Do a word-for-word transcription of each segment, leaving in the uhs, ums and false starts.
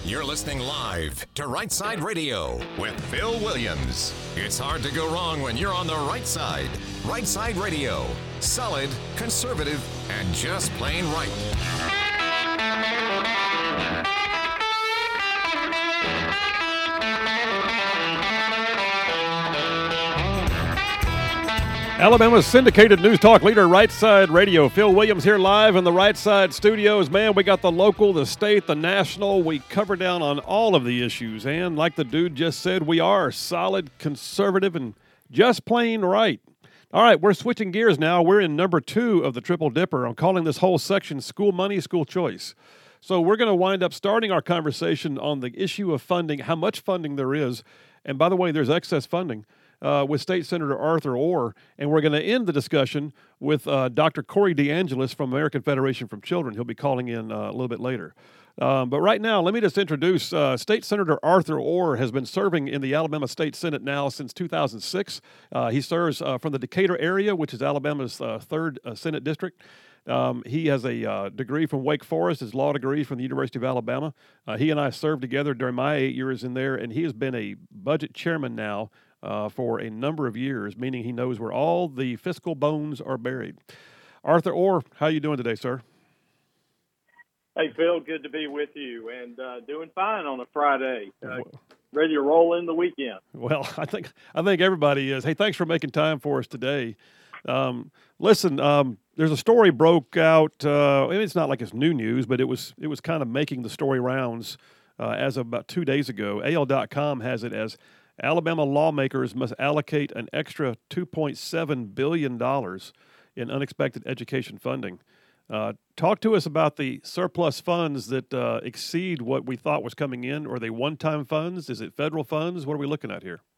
You're listening live to Right Side Radio with Phil Williams. It's hard to go wrong when you're on the right side. Right Side Radio. Solid, conservative, and just plain right. Alabama's syndicated news talk leader, Right Side Radio. Phil Williams here live in the Right Side studios. Man, we got the local, the state, the national. We cover down on all of the issues. And like the dude just said, we are solid, conservative, and just plain right. All right, we're switching gears now. We're in number two of the Triple Dipper. I'm calling this whole section School Money, School Choice. So we're going to wind up starting our conversation on the issue of funding, how much funding there is. And by the way, there's excess funding. Uh, with State Senator Arthur Orr, and we're going to end the discussion with uh, Doctor Corey DeAngelis from American Federation for Children. He'll be calling in uh, a little bit later. Um, but right now, let me just introduce uh, State Senator Arthur Orr has been serving in the Alabama State Senate now since two thousand six. Uh, he serves uh, from the Decatur area, which is Alabama's uh, third uh, Senate district. Um, he has a uh, degree from Wake Forest, his law degree from the University of Alabama. Uh, he and I served together during my eight years in there, and he has been a budget chairman now Uh, for a number of years, meaning he knows where all the fiscal bones are buried. Arthur Orr, how are you doing today, sir? Hey, Phil, good to be with you, and uh, doing fine on a Friday. Uh, ready to roll in the weekend. Well, I think I think everybody is. Hey, thanks for making time for us today. Um, listen, um, there's a story broke out. Uh, it's not like it's new news, but it was it was kind of making the story rounds uh, as of about two days ago. A L dot com has it as Alabama lawmakers must allocate an extra two point seven billion dollars in unexpected education funding. Uh, talk to us about the surplus funds that uh, exceed what we thought was coming in. Are they one-time funds? Is it federal funds? What are we looking at here?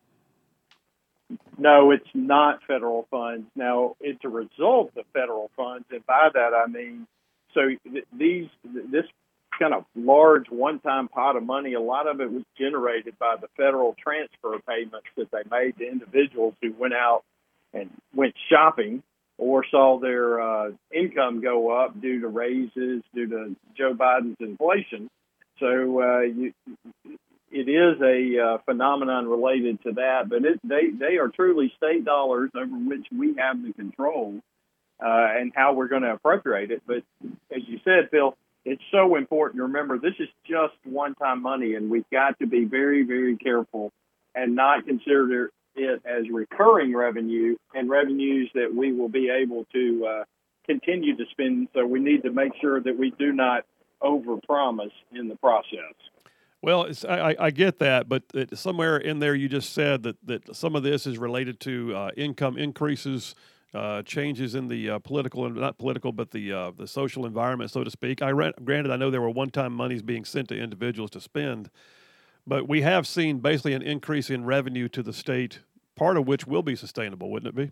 No, it's not federal funds. Now, it's a result of federal funds, and by that I mean, so th- these this kind of large one-time pot of money, a lot of it was generated by the federal transfer payments that they made to individuals who went out and went shopping or saw their uh, income go up due to raises, due to Joe Biden's inflation. So uh, you, it is a uh, phenomenon related to that, but it, they, they are truly state dollars over which we have the control uh, and how we're going to appropriate it. But as you said, Phil, it's so important to remember this is just one-time money, and we've got to be very, very careful and not consider it as recurring revenue and revenues that we will be able to uh, continue to spend. So we need to make sure that we do not overpromise in the process. Well, it's, I, I get that, but it, somewhere in there you just said that, that some of this is related to uh, income increases, Uh, changes in the uh, political and not political, but the uh, the social environment, so to speak. I read, granted, I know there were one-time monies being sent to individuals to spend, but we have seen basically an increase in revenue to the state, part of which will be sustainable, wouldn't it be?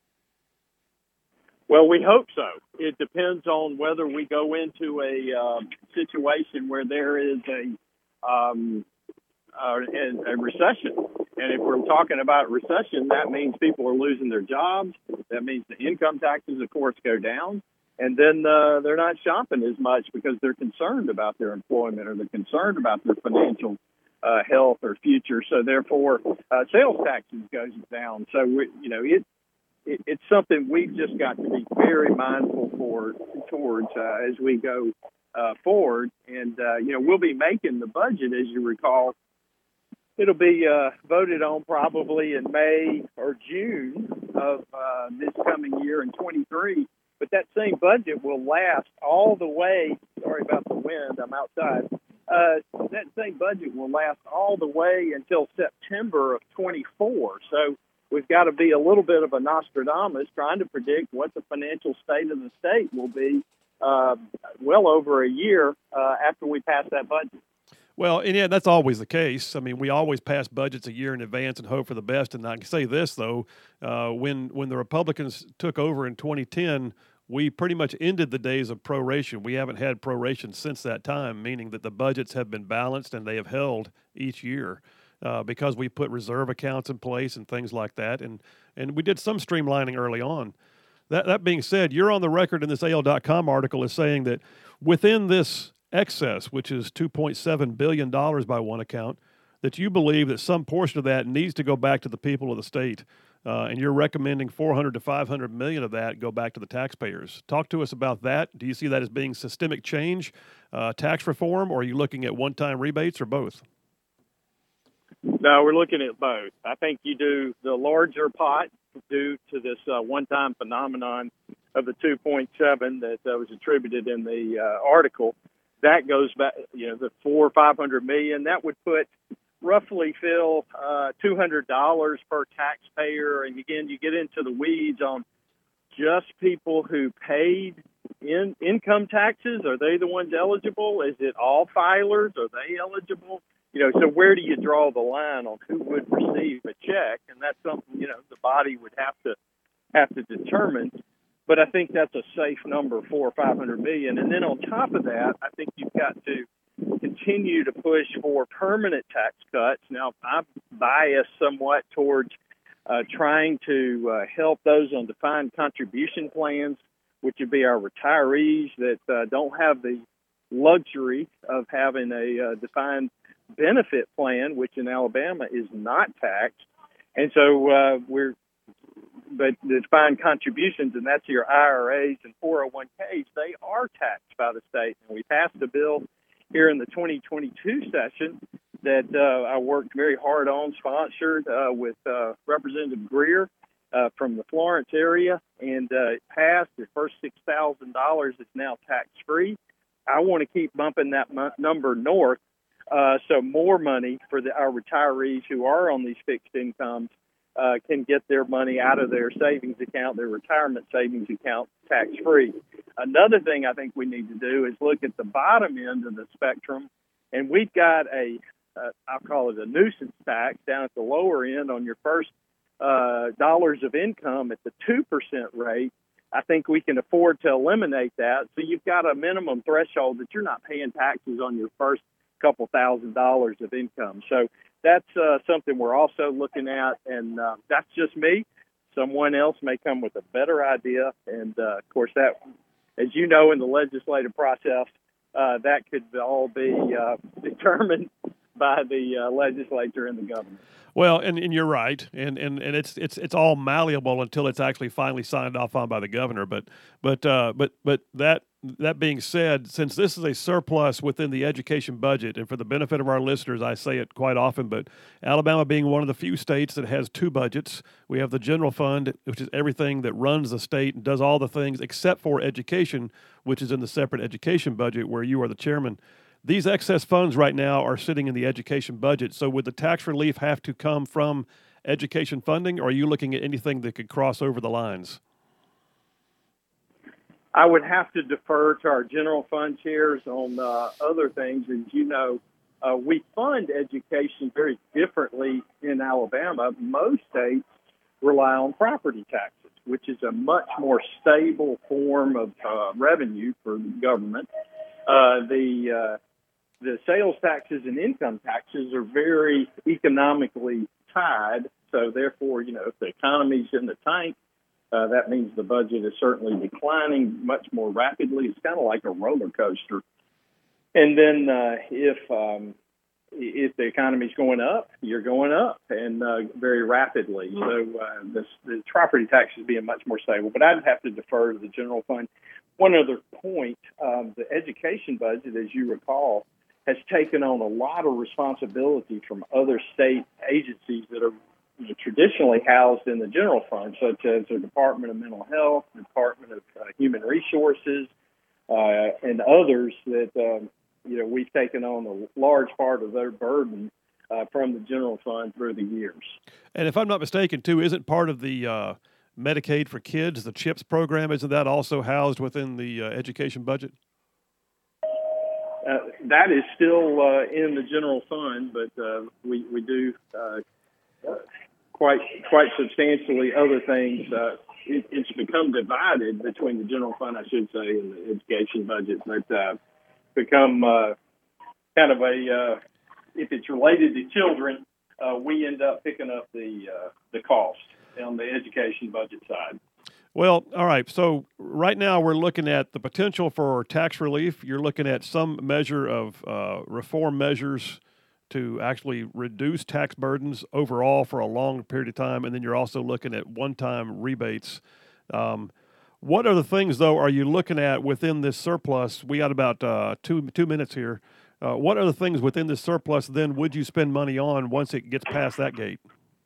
Well, we hope so. It depends on whether we go into a uh, situation where there is a um, uh, a recession. And if we're talking about recession, that means people are losing their jobs. That means the income taxes, of course, go down. And then uh, they're not shopping as much because they're concerned about their employment or they're concerned about their financial uh, health or future. So therefore, uh, sales taxes goes down. So, we, you know, it, it it's something we've just got to be very mindful for towards uh, as we go uh, forward. And, uh, you know, we'll be making the budget, as you recall. It'll be uh, voted on probably in May or June of uh, this coming year in twenty-three. But that same budget will last all the way. Sorry about the wind. I'm outside. Uh, that same budget will last all the way until September of twenty-four. So we've got to be a little bit of a Nostradamus trying to predict what the financial state of the state will be uh, well over a year uh, after we pass that budget. Well, and yeah, that's always the case. I mean, we always pass budgets a year in advance and hope for the best. And I can say this, though, uh, when when the Republicans took over in twenty ten, we pretty much ended the days of proration. We haven't had proration since that time, meaning that the budgets have been balanced and they have held each year uh, because we put reserve accounts in place and things like that. And, and we did some streamlining early on. That, that being said, you're on the record in this A L dot com article as saying that within this excess, which is two point seven billion dollars by one account, that you believe that some portion of that needs to go back to the people of the state. Uh, and you're recommending four hundred to five hundred million of that go back to the taxpayers. Talk to us about that. Do you see that as being systemic change, uh, tax reform, or are you looking at one-time rebates, or both? No, we're looking at both. I think you do the larger pot due to this uh, one-time phenomenon of the two point seven that uh, was attributed in the uh, article. That goes back, you know, the four or five hundred million. That would put roughly, Phil, uh, two hundred dollars per taxpayer. And again, you get into the weeds on just people who paid in income taxes. Are they the ones eligible? Is it all filers? Are they eligible? You know, so where do you draw the line on who would receive a check? And that's something, you know, the body would have to have to determine. But I think that's a safe number, four or five hundred million. And then on top of that, I think you've got to continue to push for permanent tax cuts. Now, I'm biased somewhat towards uh, trying to uh, help those on defined contribution plans, which would be our retirees that uh, don't have the luxury of having a uh, defined benefit plan, which in Alabama is not taxed. And so uh, we're, but the defined contributions, and that's your I R As and four oh one Ks, they are taxed by the state. And we passed a bill here in the twenty twenty-two session that uh, I worked very hard on, sponsored uh, with uh, Representative Greer uh, from the Florence area, and uh, it passed. The first six thousand dollars is now tax-free. I want to keep bumping that m- number north, uh, so more money for the, our retirees who are on these fixed incomes uh, can get their money out of their savings account, their retirement savings account, tax-free. Another thing I think we need to do is look at the bottom end of the spectrum, and we've got a, uh, I'll call it a nuisance tax down at the lower end on your first uh, dollars of income at the two percent rate. I think we can afford to eliminate that. So you've got a minimum threshold that you're not paying taxes on your first couple thousand dollars of income. So that's uh, something we're also looking at, and uh, that's just me. Someone else may come with a better idea, and uh, of course that, as you know, in the legislative process, uh, that could all be uh, determined by the uh, legislature and the governor. Well, and, and you're right, and, and, and it's it's it's all malleable until it's actually finally signed off on by the governor. But but uh, but but that that being said, since this is a surplus within the education budget, and for the benefit of our listeners, I say it quite often, but Alabama being one of the few states that has two budgets, we have the general fund, which is everything that runs the state and does all the things except for education, which is in the separate education budget where you are the chairman. These excess funds right now are sitting in the education budget. So would the tax relief have to come from education funding, or are you looking at anything that could cross over the lines? I would have to defer to our general fund chairs on uh, other things. As you know, uh, we fund education very differently in Alabama. Most states rely on property taxes, which is a much more stable form of uh, revenue for the government. Uh, the uh, The sales taxes and income taxes are very economically tied. So therefore, you know, if the economy's in the tank, uh, that means the budget is certainly declining much more rapidly. It's kind of like a roller coaster. And then uh, if um, if the economy's going up, you're going up, and uh, very rapidly. So uh, this, the property tax is being much more stable. But I'd have to defer to the general fund. One other point, um, the education budget, as you recall, has taken on a lot of responsibility from other state agencies that are, you know, traditionally housed in the general fund, such as the Department of Mental Health, the Department of uh, Human Resources, uh, and others that, um, you know, we've taken on a large part of their burden uh, from the general fund through the years. And if I'm not mistaken, too, isn't part of the uh, Medicaid for Kids, the CHIPS program, isn't that also housed within the uh, education budget? Uh, that is still uh, in the general fund, but uh, we we do uh, quite quite substantially other things. Uh, it, it's become divided between the general fund, I should say, and the education budget, but uh, become uh, kind of a uh, if it's related to children, uh, we end up picking up the uh, the cost on the education budget side. Well, all right. So right now we're looking at the potential for tax relief. You're looking at some measure of uh, reform measures to actually reduce tax burdens overall for a long period of time, and then you're also looking at one-time rebates. Um, what other things, though, are you looking at within this surplus? We got about uh, two two minutes here. Uh, what other things within this surplus then would you spend money on once it gets past that gate?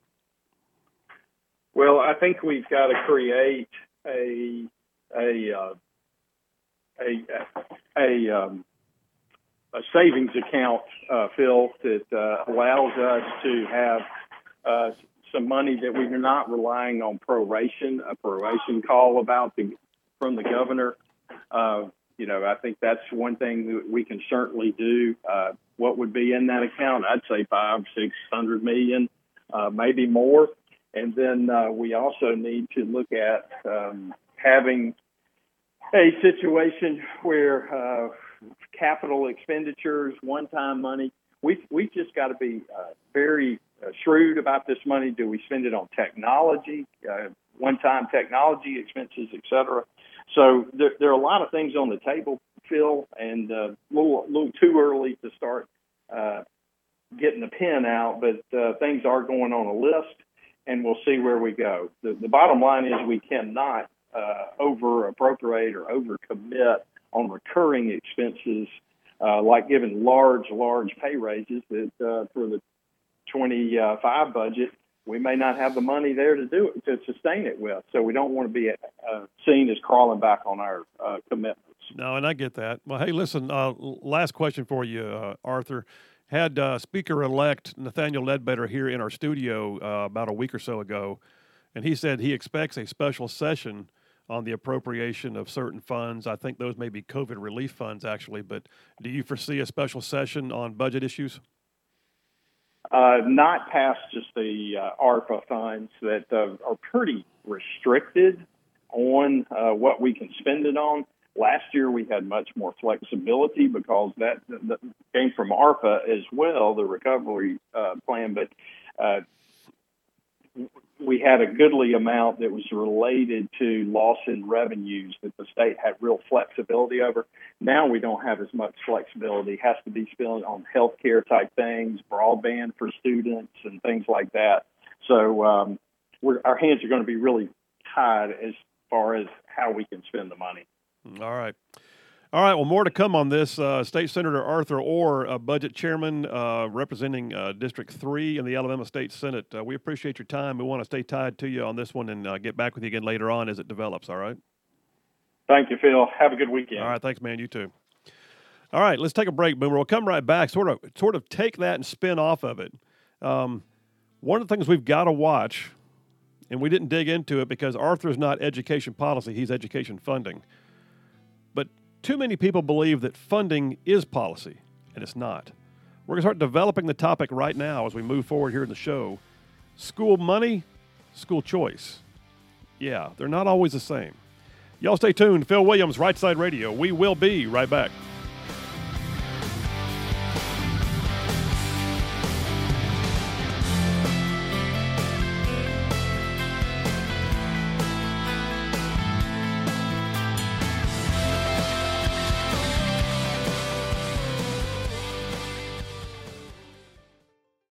Well, I think we've got to create a a uh, a a, um, a savings account, uh, Phil, that uh, allows us to have uh, some money that we're not relying on proration, a proration call about the from the governor. Uh, you know, I think that's one thing that we can certainly do. Uh, what would be in that account? I'd say five, six hundred million, uh, maybe more. And then uh, we also need to look at um, having a situation where uh, capital expenditures, one-time money, we've, we've just got to be uh, very uh, shrewd about this money. Do we spend it on technology, uh, one-time technology expenses, et cetera? So there, there are a lot of things on the table, Phil, and a uh, little, little too early to start uh, getting the pen out, but uh, things are going on a list. And we'll see where we go. The, the bottom line is we cannot uh, over-appropriate or over-commit on recurring expenses, uh, like giving large, large pay raises that uh, for the twenty-five budget, we may not have the money there to do it, to sustain it with. So we don't want to be uh, seen as crawling back on our uh, commitments. No, and I get that. Well, hey, listen, uh, last question for you, uh, Arthur. Had uh, Speaker-elect Nathaniel Ledbetter here in our studio uh, about a week or so ago, and he said he expects a special session on the appropriation of certain funds. I think those may be COVID relief funds, actually, but do you foresee a special session on budget issues? Uh, not past just the uh, ARPA funds that uh, are pretty restricted on uh, what we can spend it on. Last year, we had much more flexibility because that, that came from ARPA as well, the recovery uh, plan. But uh, we had a goodly amount that was related to loss in revenues that the state had real flexibility over. Now we don't have as much flexibility. It has to be spent on healthcare type things, broadband for students, and things like that. So um, we're, our hands are going to be really tied as far as how we can spend the money. All right. All right. Well, more to come on this. Uh, State Senator Arthur Orr, uh, budget chairman, uh, representing uh, District three in the Alabama State Senate. Uh, we appreciate your time. We want to stay tied to you on this one and uh, get back with you again later on as it develops. All right. Thank you, Phil. Have a good weekend. All right. Thanks, man. You too. All right. Let's take a break, Boomer. We'll come right back. Sort of, sort of take that and spin off of it. Um, one of the things we've got to watch, and we didn't dig into it because Arthur's not education policy; he's education funding. But too many people believe that funding is policy, and it's not. We're going to start developing the topic right now as we move forward here in the show. School money, school choice. Yeah, they're not always the same. Y'all stay tuned. Phil Williams, Right Side Radio. We will be right back.